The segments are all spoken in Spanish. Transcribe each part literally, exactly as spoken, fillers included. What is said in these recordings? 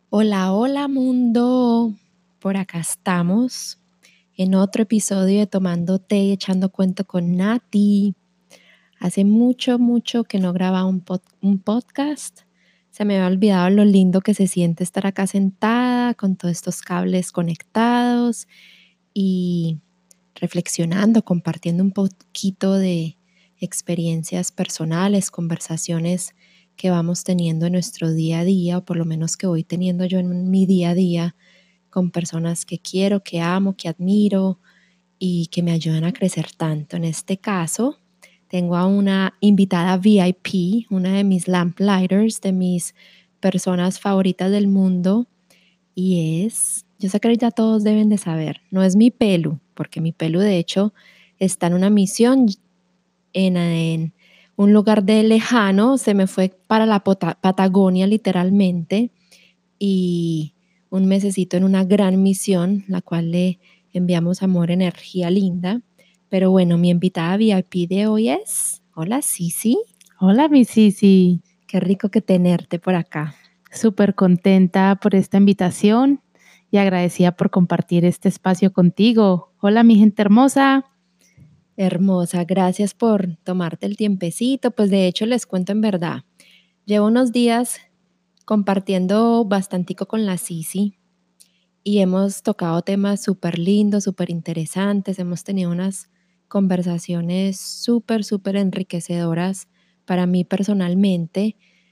Hola, hola mundo. Por acá estamos en otro episodio de Tomando Té y Echando Cuento con Nati. Hace mucho, mucho que no grababa un, pod- un podcast. Se me había olvidado lo lindo que se siente estar acá sentada con todos estos cables conectados y reflexionando, compartiendo un poquito de experiencias personales, conversaciones que vamos teniendo en nuestro día a día, o por lo menos que voy teniendo yo en mi día a día, con personas que quiero, que amo, que admiro y que me ayudan a crecer tanto. En este caso, tengo a una invitada V I P, una de mis lamplighters, de mis personas favoritas del mundo, y es, yo sé que ya todos deben de saber, no es mi pelu, porque mi pelu de hecho está en una misión en, en un lugar de lejano, se me fue para la Pota- Patagonia literalmente, y un mesecito en una gran misión, la cual le enviamos amor, energía linda. Pero bueno, mi invitada V I P de hoy es, hola Sisi, Hola, mi Sisi. qué rico que tenerte por acá. Súper contenta por esta invitación y agradecida por compartir este espacio contigo. Hola, mi gente hermosa. Hermosa, gracias por tomarte el tiempecito. Pues de hecho les cuento en verdad, llevo unos días compartiendo bastantico con la Sisi y hemos tocado temas súper lindos, súper interesantes. Hemos tenido unas conversaciones súper, súper enriquecedoras para mí personalmente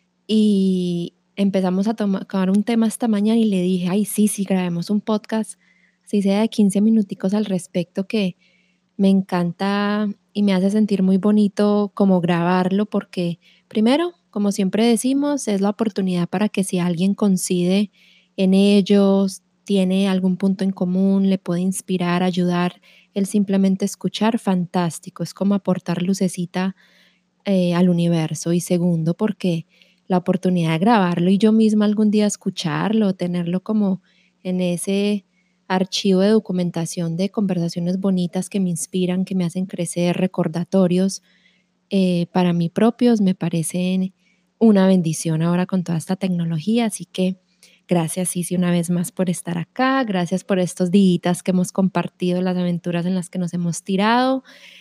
y empezamos a tocar un tema esta mañana y le dije, ay, sí, sí, grabemos un podcast, así sea de quince minuticos al respecto, que me encanta y me hace sentir muy bonito como grabarlo porque primero, como siempre decimos, es la oportunidad para que si alguien coincide en ellos, tiene algún punto en común, le puede inspirar, ayudar, el simplemente escuchar, fantástico, es como aportar lucecita eh, al universo. Y segundo, porque la oportunidad de grabarlo y yo misma algún día escucharlo, tenerlo como en ese archivo de documentación de conversaciones bonitas que me inspiran, que me hacen crecer, recordatorios eh, para mí propios, me parecen una bendición ahora con toda esta tecnología. Así que gracias, Sisi, una vez más por estar acá. Gracias por estos días que hemos compartido, las aventuras en las que nos hemos tirado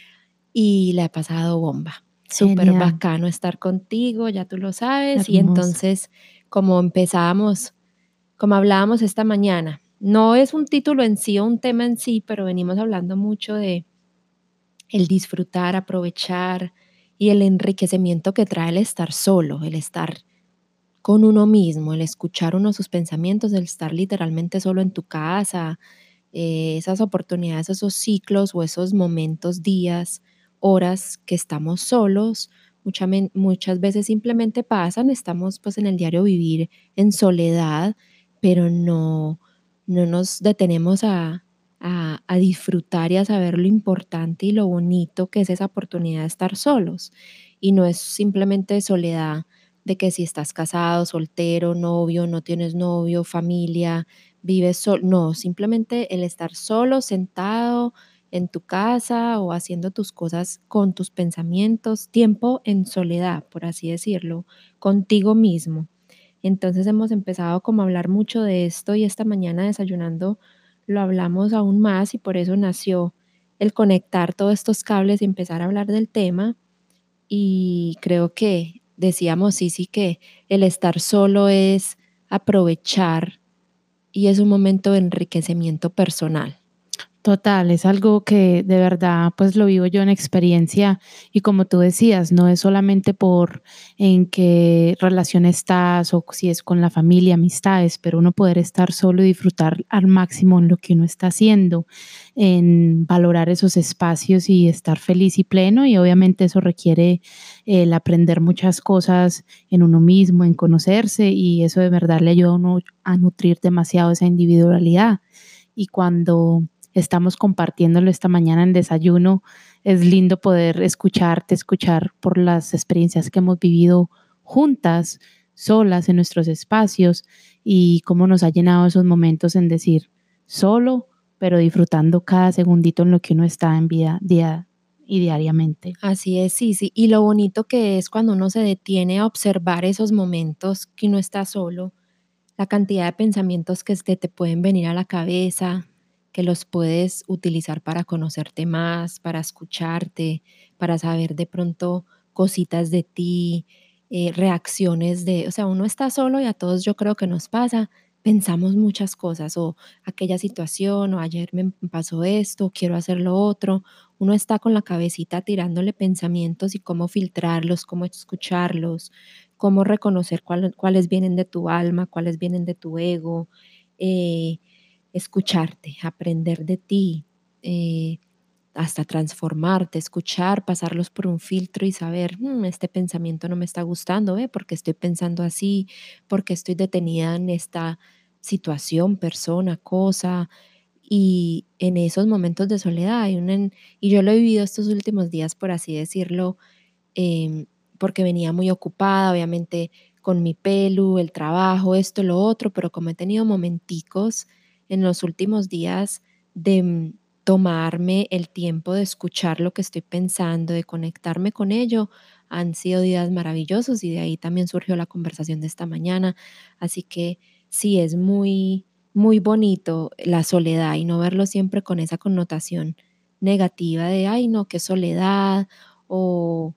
y la he pasado bomba. Súper Genial, bacano estar contigo, ya tú lo sabes. Y hermosa. entonces, como empezábamos, como hablábamos esta mañana, no es un título en sí o un tema en sí, pero venimos hablando mucho de el disfrutar, aprovechar y el enriquecimiento que trae el estar solo, el estar con uno mismo, el escuchar uno sus pensamientos, el estar literalmente solo en tu casa, eh, esas oportunidades, esos ciclos o esos momentos, días, horas que estamos solos, mucha men- muchas veces simplemente pasan, estamos pues en el diario vivir en soledad, pero no, no nos detenemos a, a, a disfrutar y a saber lo importante y lo bonito que es esa oportunidad de estar solos. Y no es simplemente soledad de que si estás casado, soltero, novio, no tienes novio, familia, vives solo, no, simplemente el estar solo, sentado en tu casa o haciendo tus cosas con tus pensamientos, tiempo en soledad, por así decirlo, contigo mismo. Entonces hemos empezado como a hablar mucho de esto y esta mañana desayunando lo hablamos aún más y por eso nació el conectar todos estos cables y empezar a hablar del tema. Y creo que decíamos, sí, sí, que el estar solo es aprovechar y es un momento de enriquecimiento personal. Total, es algo que de verdad pues lo vivo yo en experiencia y como tú decías, no es solamente por en qué relación estás o si es con la familia, amistades, pero uno poder estar solo y disfrutar al máximo en lo que uno está haciendo, en valorar esos espacios y estar feliz y pleno y obviamente eso requiere el aprender muchas cosas en uno mismo, en conocerse y eso de verdad le ayuda a uno a nutrir demasiado esa individualidad. Y cuando estamos compartiéndolo esta mañana en desayuno. Es lindo poder escucharte, escuchar por las experiencias que hemos vivido juntas, solas en nuestros espacios y cómo nos ha llenado esos momentos en decir solo, pero disfrutando cada segundito en lo que uno está en vida día y diariamente. Así es, sí, sí. Y lo bonito que es cuando uno se detiene a observar esos momentos que uno está solo, la cantidad de pensamientos que se te pueden venir a la cabeza, que los puedes utilizar para conocerte más, para escucharte, para saber de pronto cositas de ti, eh, reacciones de, o sea, uno está solo y a todos yo creo que nos pasa, pensamos muchas cosas, o aquella situación, o ayer me pasó esto, quiero hacer lo otro. Uno está con la cabecita tirándole pensamientos y cómo filtrarlos, cómo escucharlos, cómo reconocer cuál- cuáles vienen de tu alma, cuáles vienen de tu ego, eh, escucharte, aprender de ti, eh, hasta transformarte, escuchar, pasarlos por un filtro y saber, "Mm, este pensamiento no me está gustando, ¿eh? Porque estoy pensando así, porque estoy detenida en esta situación, persona, cosa". Y en esos momentos de soledad hay un, y yo lo he vivido estos últimos días, por así decirlo, em, porque venía muy ocupada, obviamente, con mi pelu, el trabajo, esto, lo otro, pero como he tenido momenticos en los últimos días de mm, tomarme el tiempo de escuchar lo que estoy pensando, de conectarme con ello, han sido días maravillosos y de ahí también surgió la conversación de esta mañana. Así que sí, es muy, muy bonito la soledad y no verlo siempre con esa connotación negativa de, ay, no, qué soledad, o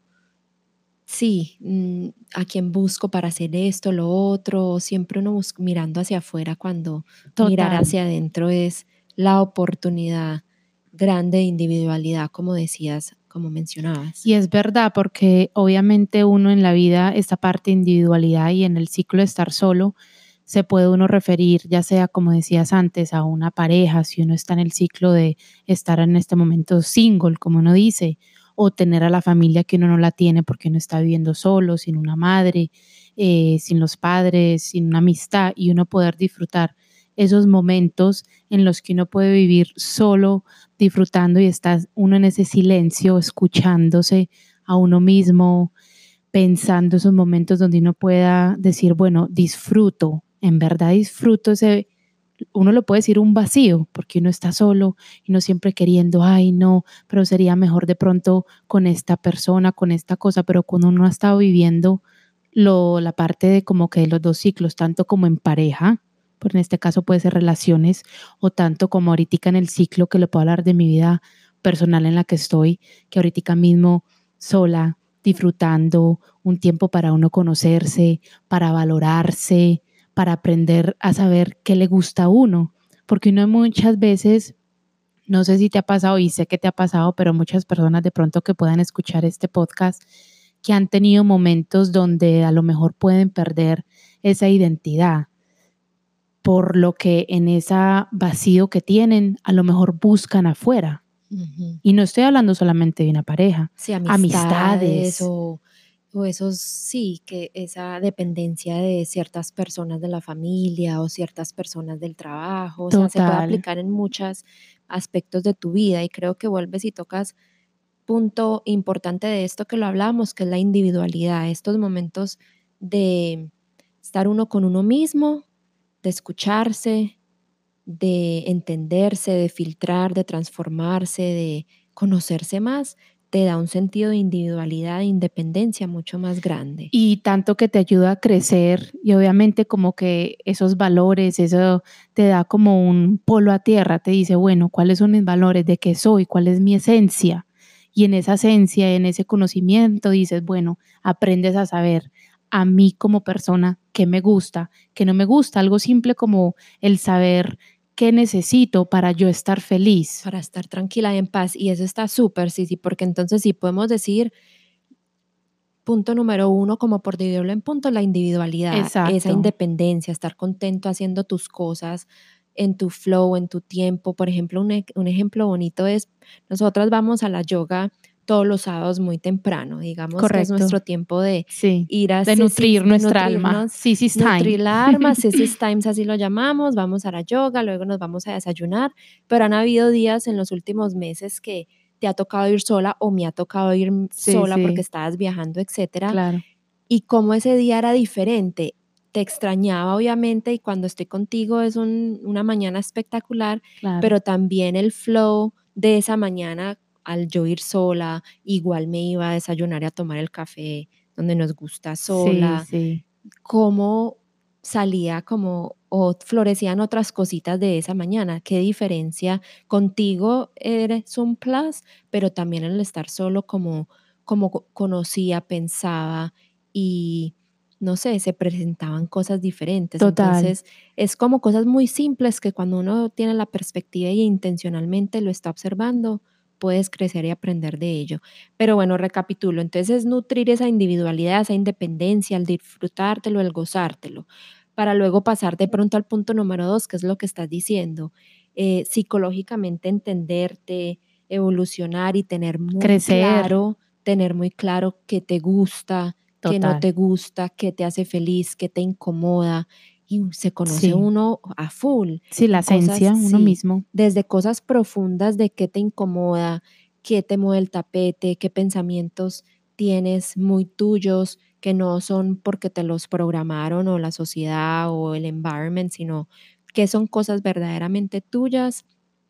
sí, mm, a quién busco para hacer esto, lo otro, siempre uno bus- mirando hacia afuera cuando mirar Total. hacia adentro es la oportunidad grande de individualidad, como decías, como mencionabas. Y es verdad, porque obviamente uno en la vida, esta parte de individualidad y en el ciclo de estar solo, se puede uno referir, ya sea como decías antes, a una pareja, si uno está en el ciclo de estar en este momento single, como uno dice, o tener a la familia que uno no la tiene porque uno está viviendo solo, sin una madre, eh, sin los padres, sin una amistad, y uno poder disfrutar esos momentos en los que uno puede vivir solo, disfrutando y está uno en ese silencio, escuchándose a uno mismo, pensando esos momentos donde uno pueda decir, bueno, disfruto, en verdad disfruto ese, uno lo puede decir un vacío, porque uno está solo y no siempre queriendo, ay, no, pero sería mejor de pronto con esta persona, con esta cosa, pero cuando uno ha estado viviendo lo, la parte de como que de los dos ciclos, tanto como en pareja, pues en este caso puede ser relaciones, o tanto como ahorita en el ciclo que le puedo hablar de mi vida personal en la que estoy, que ahorita mismo sola, disfrutando un tiempo para uno conocerse, para valorarse, para aprender a saber qué le gusta a uno, porque uno muchas veces, no sé si te ha pasado y sé que te ha pasado, pero muchas personas de pronto que puedan escuchar este podcast, que han tenido momentos donde a lo mejor pueden perder esa identidad, por lo que en ese vacío que tienen, a lo mejor buscan afuera. Ujú. Y no estoy hablando solamente de una pareja, Sí, amistades amistades, o, o esos, sí, que esa dependencia de ciertas personas de la familia o ciertas personas del trabajo, o sea, se puede total. aplicar en muchos aspectos de tu vida y creo que vuelves y tocas punto importante de esto que lo hablamos, que es la individualidad, estos momentos de estar uno con uno mismo, de escucharse, de entenderse, de filtrar, de transformarse, de conocerse más, te da un sentido de individualidad e independencia mucho más grande. Y tanto que te ayuda a crecer y obviamente como que esos valores, eso te da como un polo a tierra, te dice, bueno, ¿cuáles son mis valores? ¿De qué soy? ¿Cuál es mi esencia? Y en esa esencia, en ese conocimiento, dices, bueno, aprendes a saber a mí como persona qué me gusta, qué no me gusta, algo simple como el saber qué necesito para yo estar feliz. Para estar tranquila y en paz. Y eso está súper, sí, sí, porque entonces sí podemos decir, punto número uno, como por dividirlo en puntos, la individualidad, esa Exacto, independencia, estar contento haciendo tus cosas en tu flow, en tu tiempo. Por ejemplo, un, e- un ejemplo bonito es, nosotras vamos a la yoga todos los sábados muy temprano, digamos que es correcto, nuestro tiempo de sí, ir a de sisis, nutrir de nuestra alma, nutrirnos, sisis time. nutrir la alma, sisis times así lo llamamos, vamos a la yoga, luego nos vamos a desayunar, pero han habido días en los últimos meses que te ha tocado ir sola o me ha tocado ir Sí, sola porque sí, estabas viajando, etcétera, claro, y cómo ese día era diferente. Te extrañaba, obviamente, y cuando estoy contigo es un- una mañana espectacular, claro. pero también el flow de esa mañana al yo ir sola, igual me iba a desayunar y a tomar el café donde nos gusta Sí, sola, sí. cómo salía como o florecían otras cositas de esa mañana. ¿Qué diferencia? Contigo eres un plus, pero también el estar solo como, como co- conocía, pensaba y no sé, se presentaban cosas diferentes. Total, Entonces, es como cosas muy simples que cuando uno tiene la perspectiva y intencionalmente lo está observando, puedes crecer y aprender de ello. Pero bueno, recapitulo. Entonces, es nutrir esa individualidad, esa independencia, el disfrutártelo, el gozártelo, para luego pasar de pronto al punto número dos, que es lo que estás diciendo, eh, psicológicamente entenderte, evolucionar y tener muy crecer, claro, tener muy claro qué te gusta, qué no total. te gusta, qué te hace feliz, qué te incomoda. Y se conoce Sí, uno a full sí, la en cosas, esencia, uno sí, mismo. desde cosas profundas de qué te incomoda, qué te mueve el tapete, qué pensamientos tienes muy tuyos, que no son porque te los programaron o la sociedad o el environment, sino que son cosas verdaderamente tuyas,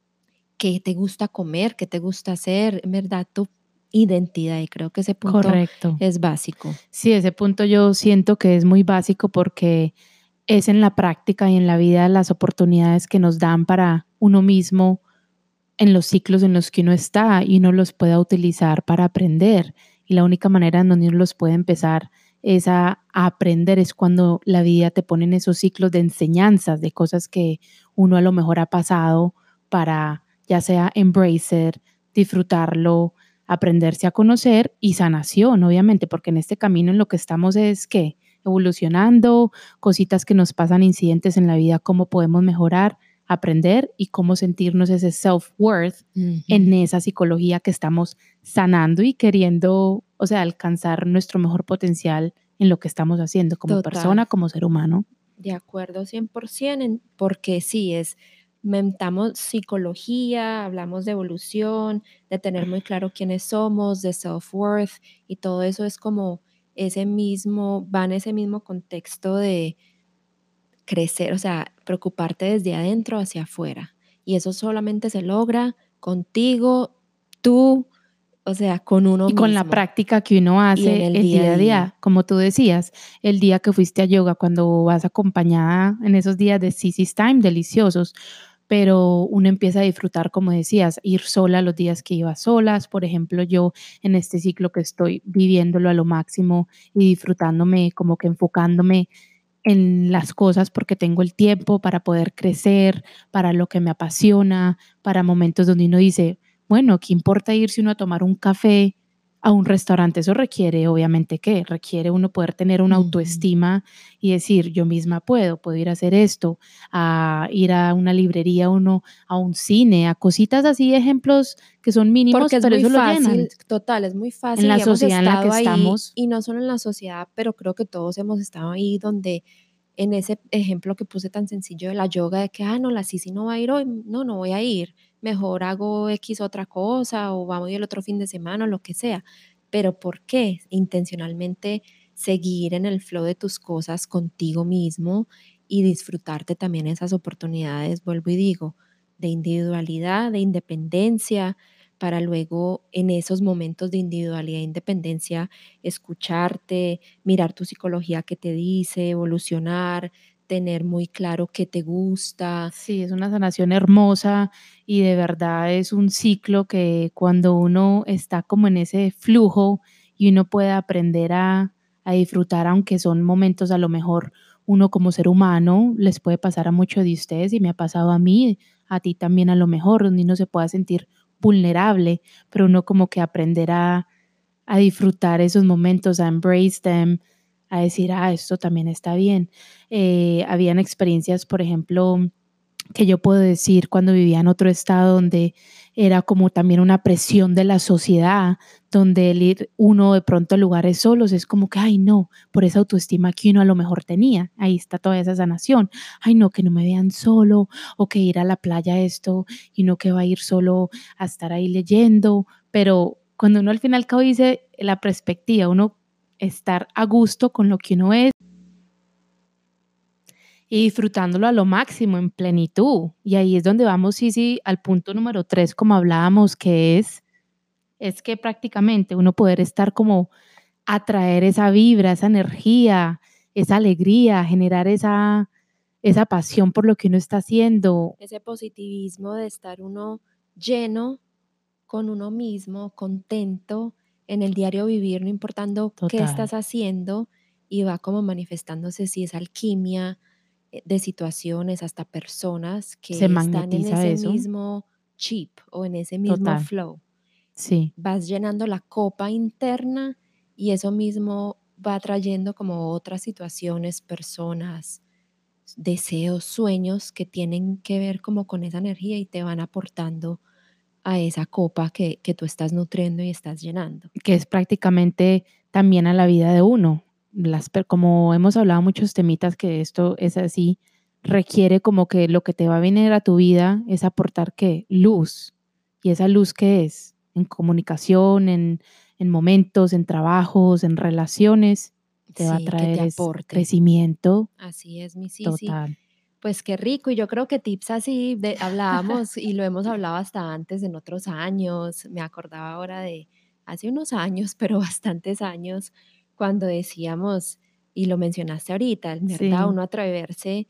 que te gusta comer, que te gusta hacer, en verdad, tu identidad. Y creo que ese punto Correcto. es básico. Sí, ese punto yo siento que es muy básico porque es en la práctica y en la vida las oportunidades que nos dan para uno mismo en los ciclos en los que uno está y uno los pueda utilizar para aprender. Y la única manera en donde uno los puede empezar es a, a aprender es cuando la vida te pone en esos ciclos de enseñanzas, de cosas que uno a lo mejor ha pasado para ya sea embrace it, disfrutarlo, aprenderse a conocer y sanación, obviamente, porque en este camino en lo que estamos es que evolucionando, cositas que nos pasan, incidentes en la vida, cómo podemos mejorar, aprender y cómo sentirnos ese self-worth Ujú. en esa psicología que estamos sanando y queriendo, o sea, alcanzar nuestro mejor potencial en lo que estamos haciendo como Total. persona, como ser humano. De acuerdo cien por ciento, en porque sí, es mentamos psicología, hablamos de evolución, de tener muy claro quiénes somos, de self-worth, y todo eso es como ese mismo va en ese mismo contexto de crecer, o sea, preocuparte desde adentro hacia afuera. Y eso solamente se logra contigo, tú, o sea, con uno Y con la mismo práctica que uno y en hace el el día a día a día. día, como tú decías, el día que fuiste a yoga, cuando vas acompañada en esos días de Sisi's Time, deliciosos, pero uno empieza a disfrutar, como decías, ir sola los días que iba solas. Por ejemplo, yo en este ciclo que estoy viviéndolo a lo máximo y disfrutándome, como que enfocándome en las cosas porque tengo el tiempo para poder crecer, para lo que me apasiona, para momentos donde uno dice, bueno, ¿qué importa irse uno a tomar un café a un restaurante? Eso requiere, obviamente, ¿qué? Requiere uno poder tener una Ujú. autoestima y decir, yo misma puedo, puedo ir a hacer esto, a ir a una librería, uno a un cine, a cositas así, ejemplos que son Porque mínimos, es pero muy eso lo llenan fácil, total, es muy en fácil la y hemos sociedad en la que estado ahí, estamos. y no solo en la sociedad, pero creo que todos hemos estado ahí donde en ese ejemplo que puse tan sencillo de la yoga, de que, ah, no, la Sisi no va a ir hoy, no, no voy a ir, mejor hago X otra cosa o vamos el otro fin de semana o lo que sea. Pero ¿por qué? Intencionalmente seguir en el flow de tus cosas contigo mismo y disfrutarte también esas oportunidades, vuelvo y digo, de individualidad, de independencia, para luego en esos momentos de individualidad e independencia escucharte, mirar tu psicología que te dice, evolucionar, tener muy claro qué te gusta. Sí, es una sanación hermosa y de verdad es un ciclo que cuando uno está como en ese flujo y uno puede aprender a, a disfrutar, aunque son momentos a lo mejor uno como ser humano les puede pasar a muchos de ustedes y me ha pasado a mí, a ti también a lo mejor, donde uno se pueda sentir vulnerable, pero uno como que aprender a, a disfrutar esos momentos, a embrace them, a decir, ah, esto también está bien. Eh, habían experiencias, por ejemplo, que yo puedo decir cuando vivía en otro estado donde era como también una presión de la sociedad, donde el ir uno de pronto a lugares solos es como que, ay no, por esa autoestima que uno a lo mejor tenía, ahí está toda esa sanación, ay no, que no me vean solo, o que ir a la playa esto, y no que va a ir solo a estar ahí leyendo, pero cuando uno al final cabo dice la perspectiva, uno estar a gusto con lo que uno es, y disfrutándolo a lo máximo, en plenitud. Y ahí es donde vamos, sí, sí, al punto número tres, como hablábamos, que es, es que prácticamente uno poder estar como atraer esa vibra, esa energía, esa alegría, generar esa, esa pasión por lo que uno está haciendo. Ese positivismo de estar uno lleno con uno mismo, contento en el diario vivir, no importando qué Total. estás haciendo, y va como manifestándose si es alquimia eh, de situaciones, hasta personas Se que están en magnetiza ese eso. mismo chip o en ese mismo Total. flow. Sí. Vas llenando la copa interna y eso mismo va trayendo como otras situaciones, personas, deseos, sueños que tienen que ver como con esa energía y te van aportando a esa copa que, que tú estás nutriendo y estás llenando. Que es prácticamente también a la vida de uno. Las per como hemos hablado muchos temitas que esto es así, requiere como que lo que te va a venir a tu vida es aportar, ¿qué? Luz. ¿Y esa luz qué es? En comunicación, en en momentos, en trabajos, en relaciones, te va a Sí, que te traer es aporte. crecimiento Así es, mi Sisi. total. Pues qué rico, y yo creo que tips así de, hablábamos y lo hemos hablado hasta antes en otros años. Me acordaba ahora de hace unos años, pero bastantes años, cuando decíamos, y lo mencionaste ahorita, en verdad, Sí, uno atreverse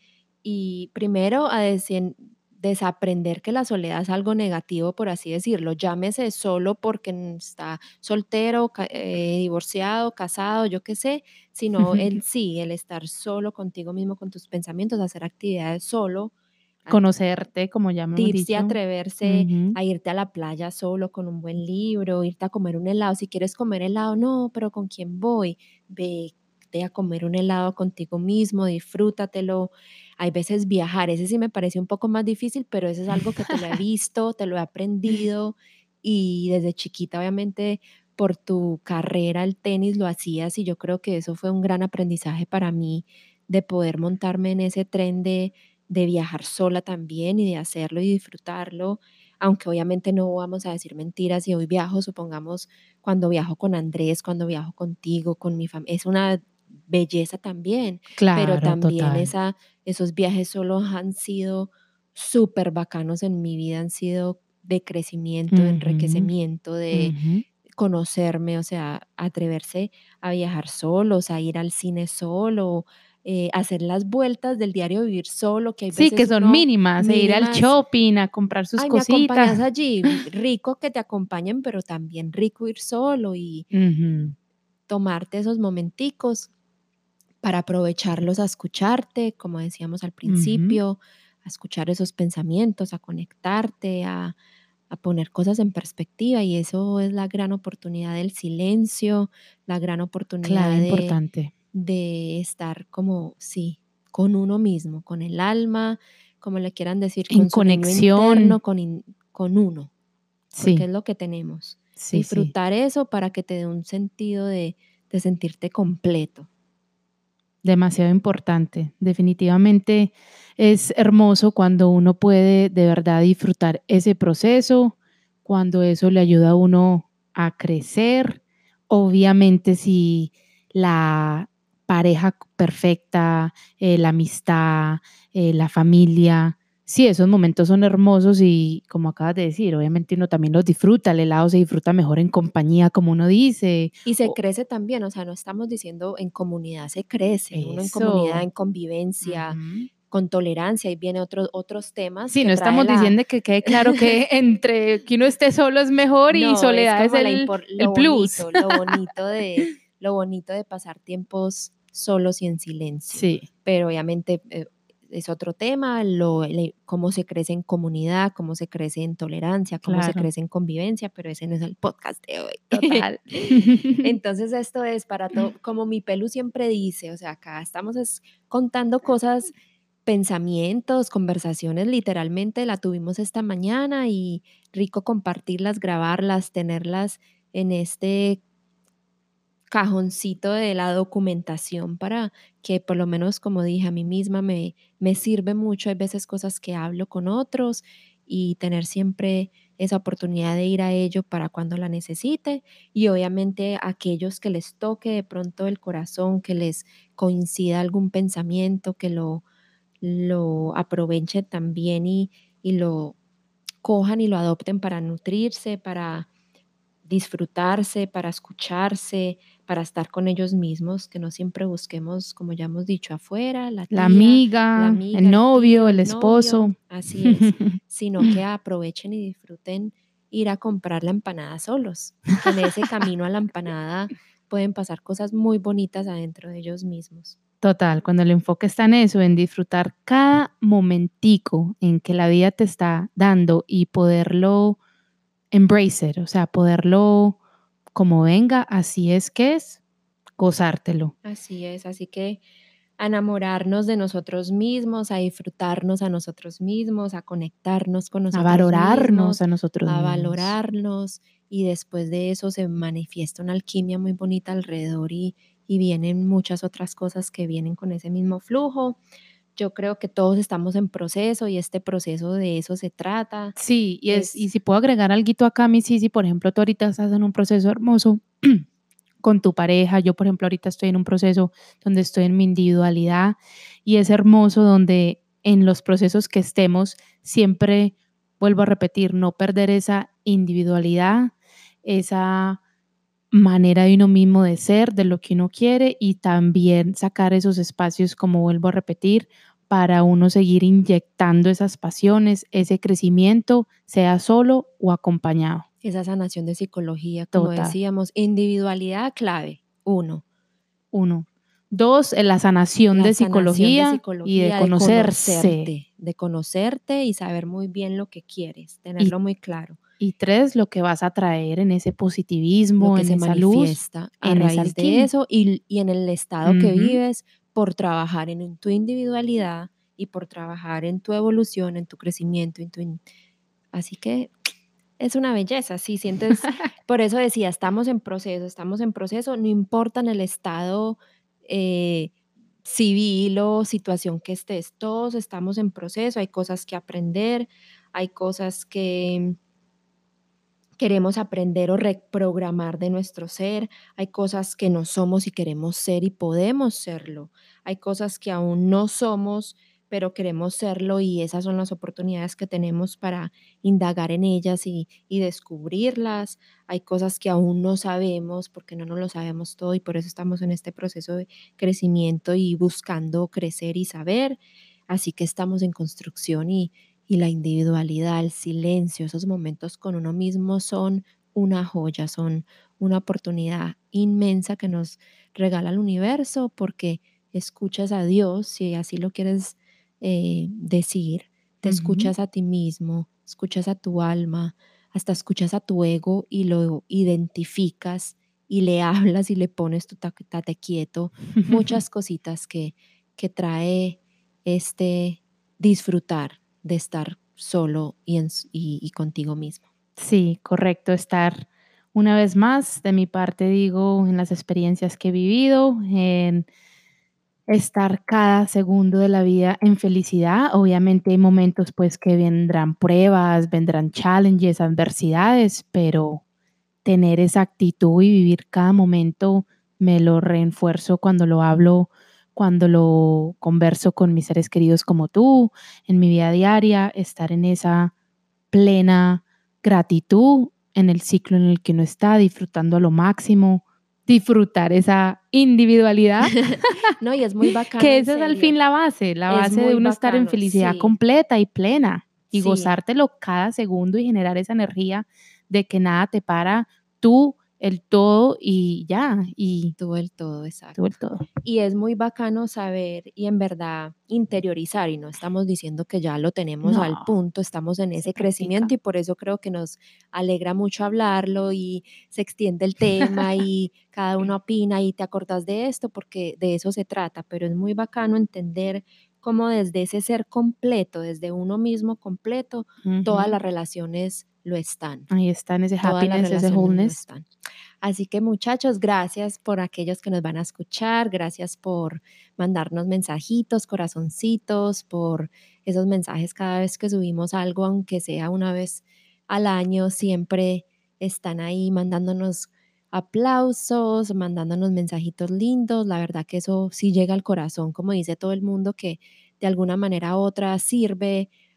y primero a decir, desaprender que la soledad es algo negativo, por así decirlo. Llámese solo porque n- está soltero, ca- eh, divorciado, casado, yo qué sé, sino el sí, el estar solo contigo mismo, con tus pensamientos, hacer actividades solo, a- conocerte, como ya me hemos tips de dicho. atreverse Ujú. a irte a la playa solo con un buen libro, irte a comer un helado. Si quieres comer helado, no, pero ¿con quién voy? Vete a comer un helado contigo mismo, disfrútatelo. Hay veces viajar, ese sí me parece un poco más difícil, pero eso es algo que te lo he visto, te lo he aprendido, y desde chiquita, obviamente, por tu carrera, el tenis lo hacías, y yo creo que eso fue un gran aprendizaje para mí, de poder montarme en ese tren de de viajar sola también y de hacerlo y disfrutarlo, aunque obviamente no vamos a decir mentiras. Y hoy viajo, supongamos, cuando viajo con Andrés, cuando viajo contigo, con mi familia, es una belleza también, pero Claro, también total. esa, esos viajes solos han sido súper bacanos en mi vida, han sido de crecimiento, de Ujú, enriquecimiento, de ujú. conocerme, o sea, atreverse a viajar solos, a ir al cine solo, eh, hacer las vueltas del diario vivir solo, que hay Sí, que veces son uno mínimas, e ir al mínimas, shopping, a comprar sus ay, me cositas. acompañas allí, mm, rico que te acompañen, pero también rico ir solo y Ujú, tomarte esos momenticos para aprovecharlos a escucharte, como decíamos al ujú. principio, a escuchar esos pensamientos, a conectarte, a, a poner cosas en perspectiva. Y eso es la gran oportunidad del silencio, la gran Clave oportunidad de, importante. de estar como, sí, con uno mismo, con el alma, como le quieran decir, En con su niño conexión. interno, con, in- con uno, porque Sí, es lo que tenemos. sí, sí. Disfrutar eso para que te dé un sentido de, de sentirte completo. Demasiado importante. Definitivamente es hermoso cuando uno puede de verdad disfrutar ese proceso, cuando eso le ayuda a uno a crecer. Obviamente, si la pareja perfecta, eh, la amistad, eh, la familia, sí, esos momentos son hermosos y como acabas de decir, obviamente uno también los disfruta, el helado se disfruta mejor en compañía, como uno dice. Y se O crece también, o sea, no estamos diciendo en comunidad, se crece, uno en comunidad, eso. en convivencia, Ujú. con tolerancia, y viene otros otros temas Sí, que no trae estamos la diciendo que quede claro que entre que uno esté solo es mejor y no, es soledad es como la el impor el lo plus. bonito, lo bonito de lo bonito de pasar tiempos solos y en silencio. Sí, Pero obviamente, eh, es otro tema, lo le cómo se crece en comunidad, cómo se crece en tolerancia, cómo se claro, crece en convivencia, pero ese no es el podcast de hoy. total. Entonces, esto es para todo, como mi Pelu siempre dice, o sea, acá estamos es contando cosas, pensamientos, conversaciones, literalmente la tuvimos esta mañana, y rico compartirlas, grabarlas, tenerlas en este cajoncito de la documentación, para que por lo menos, como dije, a mí misma me, me sirve mucho. Hay veces cosas que hablo con otros, y tener siempre esa oportunidad de ir a ello para cuando la necesite, y obviamente a aquellos que les toque de pronto el corazón, que les coincida algún pensamiento, que lo, lo aprovechen también, y, y lo cojan y lo adopten para nutrirse, para disfrutarse, para escucharse, para estar con ellos mismos, que no siempre busquemos, como ya hemos dicho, afuera, la La tía, la amiga, amiga, el el novio, tío, el el novio, esposo. así es, sino que aprovechen y disfruten ir a comprar la empanada solos, que en ese camino a la empanada pueden pasar cosas muy bonitas adentro de ellos mismos. Total, cuando el enfoque está en eso, en disfrutar cada momentico en que la vida te está dando y poderlo embrace it, o sea, poderlo como venga, así es que es, gozártelo. Así es, así que a enamorarnos de nosotros mismos, a disfrutarnos a nosotros mismos, a conectarnos con A nosotros valorarnos mismos, a nosotros a mismos. valorarnos y después de eso se manifiesta una alquimia muy bonita alrededor y, y vienen muchas otras cosas que vienen con ese mismo flujo. Yo creo que todos estamos en proceso y este proceso de eso se trata. Sí, y es y Es si puedo agregar alguito acá, mi Sisi, por ejemplo, tú ahorita estás en un proceso hermoso con tu pareja. Yo, por ejemplo, ahorita estoy en un proceso donde estoy en mi individualidad y es hermoso donde en los procesos que estemos, siempre vuelvo a repetir, no perder esa individualidad, esa manera de uno mismo de ser, de lo que uno quiere y también sacar esos espacios, como vuelvo a repetir, para uno seguir inyectando esas pasiones, ese crecimiento, sea solo o acompañado. esa sanación de psicología, como Total. decíamos, individualidad clave, uno. Uno. Dos, eh, la sanación La de sanación de psicología y de psicología, de conocerse. conocerte, de conocerte y saber muy bien lo que quieres, Y, tenerlo muy claro, y tres, lo que vas a traer en ese lo positivismo, que en se esa luz, manifiesta a en esa raíz de alquimia. eso y, y en el estado que Ujú. vives por trabajar en, en tu individualidad y por trabajar en tu evolución, en tu crecimiento, en tu... in- Así que es una belleza, si sientes, por eso decía, estamos en proceso, estamos en proceso, no importa en el estado eh, civil o situación que estés, todos estamos en proceso, hay cosas que aprender, hay cosas que queremos aprender o reprogramar de nuestro ser, hay cosas que no somos y queremos ser y podemos serlo, hay cosas que aún no somos, pero queremos serlo y esas son las oportunidades que tenemos para indagar en ellas y, y descubrirlas, hay cosas que aún no sabemos porque no nos lo sabemos todo y por eso estamos en este proceso de crecimiento y buscando crecer y saber, así que estamos en construcción y y la individualidad, el silencio, esos momentos con uno mismo son una joya, son una oportunidad inmensa que nos regala el universo porque escuchas a Dios, si así lo quieres eh, decir, te Ujú. escuchas a ti mismo, escuchas a tu alma, hasta escuchas a tu ego y lo identificas y le hablas y le pones tu tate quieto, muchas cositas que, que trae este disfrutar de estar solo y, en, s- y, y contigo mismo. Sí, correcto, estar una vez más, de mi parte digo, en las experiencias que he vivido, en estar cada segundo de la vida en felicidad. Obviamente hay momentos pues que vendrán pruebas, vendrán challenges, adversidades, pero tener esa actitud y vivir cada momento me lo refuerzo cuando lo hablo, cuando lo converso con mis seres queridos como tú, en mi vida diaria, estar en esa plena gratitud en el ciclo en el que uno está, disfrutando a lo máximo, disfrutar esa individualidad, No, y es muy bacano, que en esa es al fin serio. la base, la Es base de muy uno estar en bacano, felicidad sí, completa y plena y sí. gozártelo cada segundo y generar esa energía de que nada te para, tú, el todo y ya, y Tú el todo, tú el exacto. todo. Y es muy bacano saber y en verdad interiorizar, y no estamos diciendo que ya lo tenemos al No, punto, estamos en se ese practica. crecimiento y por eso creo que nos alegra mucho hablarlo y se extiende el tema y cada uno opina y te acordás de esto porque de eso se trata, pero es muy bacano entender cómo desde ese ser completo, desde uno mismo completo, todas Ujú. las relaciones lo están, Ahí está en ese todas las happiness, ese relaciones lo wholeness. están. Así que muchachos, gracias por aquellos que nos van a escuchar, gracias por mandarnos mensajitos, corazoncitos, por esos mensajes cada vez que subimos algo, aunque sea una vez al año, siempre están ahí mandándonos aplausos, mandándonos mensajitos lindos. La verdad que eso sí llega al corazón, como dice todo el mundo, que de alguna manera u otra sirve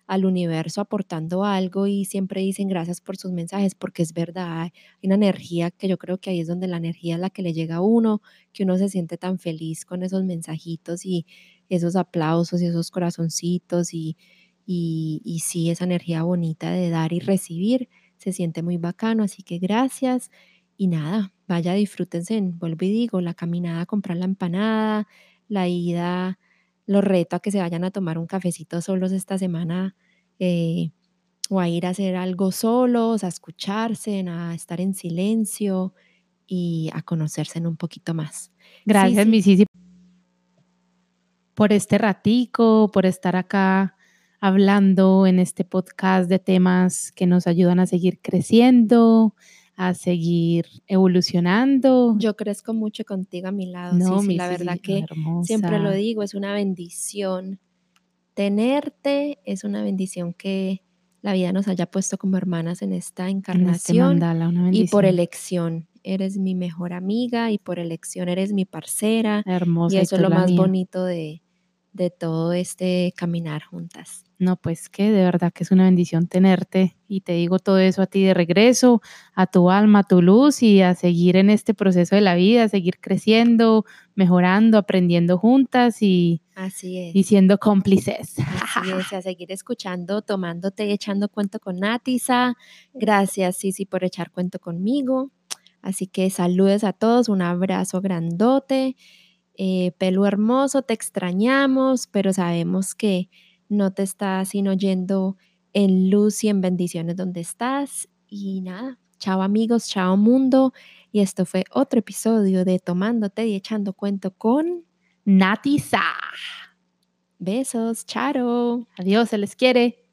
al universo aportando algo y siempre dicen gracias por sus mensajes, porque es verdad, hay una energía que yo creo que ahí es donde la energía es la que le llega a uno, que uno se siente tan feliz con esos mensajitos y esos aplausos y esos corazoncitos y, y, y sí, esa energía bonita de dar y recibir se siente muy bacano, así que gracias y nada, vaya, disfrútense, vuelvo y digo, la caminada a comprar la empanada, la ida, los reto a que se vayan a tomar un cafecito solos esta semana, eh, o a ir a hacer algo solos, a escucharse, a estar en silencio y a conocerse un poquito más. Sí, Gracias, mi sí. Sisi, por este ratico, por estar acá hablando en este podcast de temas que nos ayudan a seguir creciendo, a seguir evolucionando. Yo crezco mucho contigo a mi lado, sí, No, sí, mi la verdad Sisi, que siempre lo hermosa. digo, es una bendición tenerte, es una bendición que la vida nos haya puesto como hermanas en esta En este encarnación mandala, una y por bendición. elección. Eres mi mejor amiga y por elección eres mi parcera y Hermosa, y eso es tú lo la más mía. bonito de, de todo este caminar juntas. No, pues que de verdad que es una bendición tenerte y te digo todo eso a ti de regreso, a tu alma, a tu luz y a seguir en este proceso de la vida, a seguir creciendo, mejorando, aprendiendo juntas y, Así y es. siendo cómplices. Así es, y a seguir escuchando, tomándote y echando cuento con Natisa. Gracias, Sisi, por echar cuento conmigo. Así que saludes a todos, un abrazo grandote. Eh, pelo hermoso, te extrañamos, pero sabemos que no te estás sino yendo en luz y en bendiciones donde estás. Y nada, chao amigos, chao mundo. Y esto fue otro episodio de Tomándote y Echando Cuento con Natisa. besos, charo. Adiós, se les quiere.